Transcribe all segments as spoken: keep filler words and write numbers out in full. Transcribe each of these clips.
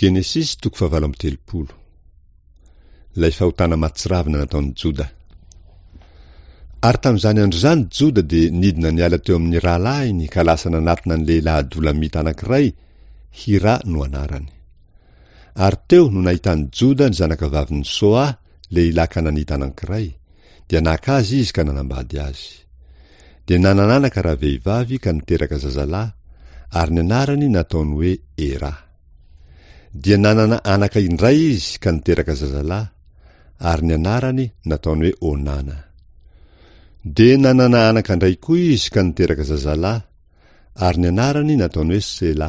Genesis toko fahavalo amby telopolo. Ilay fahotana matsiravina nataon'i Joda. Ary tamin'izany andro izany Joda dia nidina niala teo amin'ny rahalahiny ka lasa nanatina ny lehilahy adolamita anankiray, Hira no anarany. Ary teo no nahitany Joda ny zanakavaviny Soa, lehilahy Kananita anankiray, dia naka azy izy ka nanambady azy. Dia nanananaka raha vehivavy ka niteraka zazalahy, ary ny anarany nataony hoe Era. Dia nanana anaka indray izy ka niteraka zazalahy, ary ny anarany nataony hoe Onana. Dia nanana anaka indray koa izy ka niteraka zazalahy, ary ny anarany nataony hoe Sela.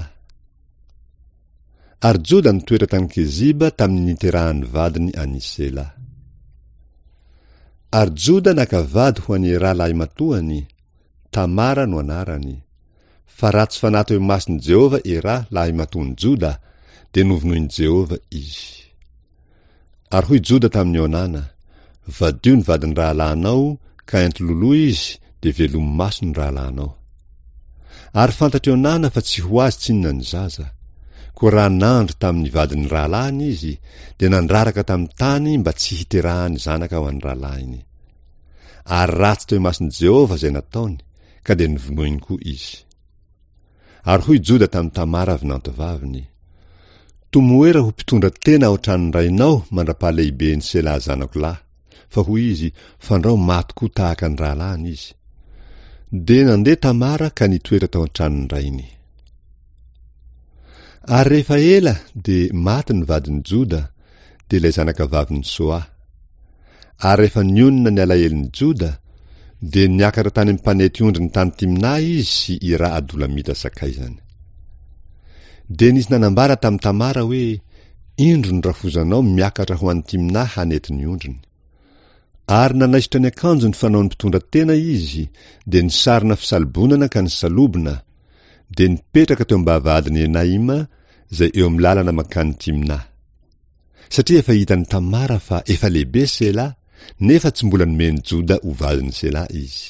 Ary Joda nitoetra tany Keziba tamin'ny niterahan'ny vadiny any Sela. Ary Joda naka vady ho an'ny Era lahy matoany, Tamara no anarany. Fa ratsy fanahy teo mason'i Jehova Era lahy matoan'i Joda, dia novonoin'i Jehova izy. Ary hoy Joda tamin'ny Onana, vadio ny vadiny rahalahinao, ka ento loloa izy, dia velomy maso ny rahalahinao. Ary fantatry Onana fa tsy ho azy tsinona ny zaza, ko raha nandro tamin'ny vadiny rahalahiny izy, dia nandraraka tamin'ny tany mba tsy hiterahany zanaka ho an'ny rahalahiny. Ary ratsy teo mason'i Jehova izay nataony, ka dia nivonoiny koa izy. Ary hoy Joda tamin'ny Tamara avy nantovaviny, tomoera ho mpitondra tena ao tranon'ny rainao mandra-pahalehiben'ny Sela zanako lahy, fa hoy izy, fandrao maty koa tahaka ny rahalahiny izy. Dia nandeha Tamara ka nitoetra tao an-tranon'ny rainy. Ary rehefa ela dia maty ny vadin'i Joda, dia ilay zanakavaviny Soa. Ary rehefa nionina ny alahelin'i Joda, dia niakatra tany amin'ny mpanety ondry ny tany Timna izy sy Ira adolamita sakaizany. Dia nisy nanambara tamin'ny Tamara hoe, indro ny rafozanao miakatra ho an'ny Timna hanety ny ondriny. Ary nanaisitra ny akanjo ny fanao ny mpitondra tena izy, dia nisarona fisalibonana ka nisalobona, dia nipetraka teo am-bavahadin'i Enaima, izay eo amin'ny lalana mankany Timna. Satria efa hitan'ny Tamara fa efa lehibe Sela, nefa tsy mbola nomeny Joda ho vadiny Sela izy.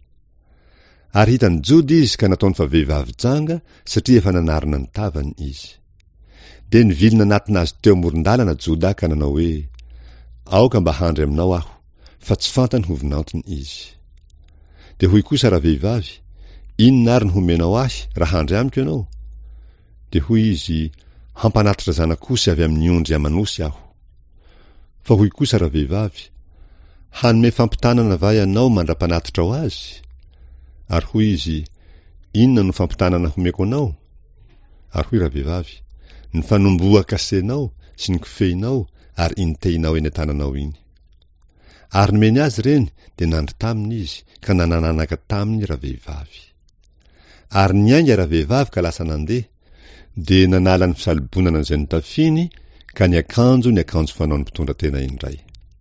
Ary hitan'ny Joda izy ka nataony fa vehivavy janga, satria efa nanarina ny tavany izy. Dia nivilina anatina azy teo amoron-dalana Joda ka nanao hoe, aoka mba handry aminao aho, fa tsy fantany ho vinantony izy. Dia hoy kosa raha vehivavy, inona ary ny homenao ahy raha handry amiko ianao? Dia hoy izy, hampanatitra zanak'osy avy amin'ny ondry amanosy aho. Fa hoy kosa raha vehivavy, hanome fampitanana va ianao mandra-panatitra ao azy? Ary hoy izy, inona no fampitanana homeko anao? Ary hoy raha vehivavy, ny fanomboaka asenao sy ny kofehinao ary inteinao eny an-tananao iny. Ary nomeny azy ireny dia nandry taminy izy, ka nanananaka taminy raha vehivavy. Ary niainga raha vehivavy ka lasa nandeha, dia nanala ny fisalibonana izay notafiny, ka ny akanjo ny akanjo fanao ny mpitondra tena indray.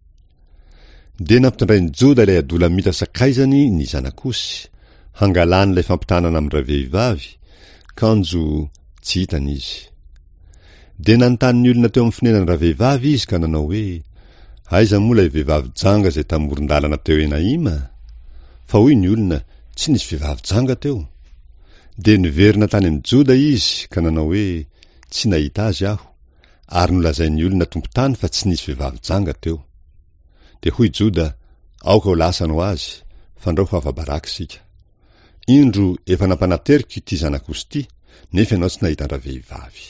Dia nampitondrain'i Joda ilay adolamita sakaizany ny zanak'osy, hangalany ilay fampitanana amin'ny raha vehivavy, kanjo tsy hitany izy. Dia nanontany ny olona teo amin'ny finenany raha vehivavy izy ka nanao hoe, aiza moa ilay vehivavy janga izay tamoron-dalana teo Enaima? Fa hoy ny olona, tsy nisy vehivavy janga teo. Dia niverina tany amin'ny Joda izy ka nanao hoe, tsy nahita azy aho, ary nolazain'ny olona tompo-tany fa tsy nisy vehivavy janga teo. Dia hoy Joda, aoka ho lasana ho azy, fandrao ho afa-baraka sika. Indro efa nampanateriko ity zanak'osy ity, nefa ianao tsy nahitan-draha vehivavy.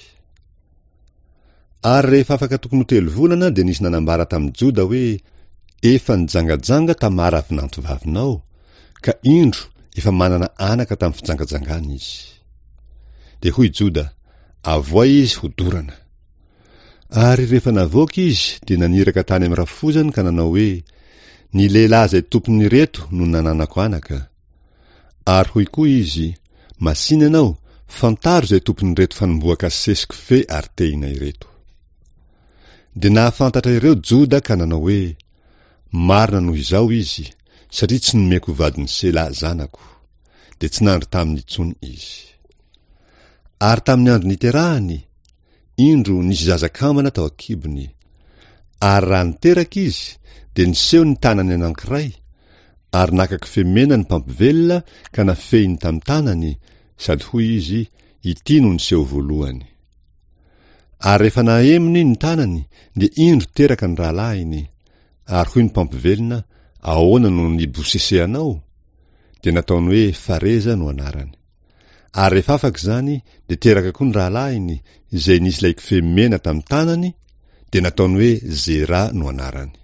Ary rehefa afaka tokony ho telo volana dia nisy nanambara tamin'i Joda hoe, efa nijangajanga Tamara avy nantovavinao, ka indro efa manana anaka tamin'ny fijangajangana izy. Dia hoy Joda, avoa izy ho dorana. Ary rehefa navoaka izy dia naniraka tany amin'ny rafozany ka nanao hoe, ny lehilahy izay tompony reto no nananako anaka. Ary hoy koa izy, masina ianao, fantaro izay tompony reto fanomboaka sesiko fe ary tehina ireto. Dia nahafantatra ireo Joda ka nanao hoe, marina noho izao izy, satria tsy nomeko vadiny Sela zanako, dia tsy nandry taminy intsony izy. Ary tamin'ny andro niterahany, indro nisy zazakamana tao akibony, ary raha niteraka izy, dia niseho ny tanany anankiray, ary nakaka femena ny mpampivelona ka nafehiny tamin'ny tanany, sady hoy izy, ity no niseho voalohany. Ary rehefa nahemony ny tanany dia indro teraka ny rahalahiny. Ary hoy ny mpampivelona, ahoana no niboseseanao? Dia nataony hoe Fareza no anarany. Ary rehefa afaka izany dia teraka koa ny rahalahiny izay nisy ilay kofehy mena tamin'ny tanany dia nataony hoe Zera no anarany.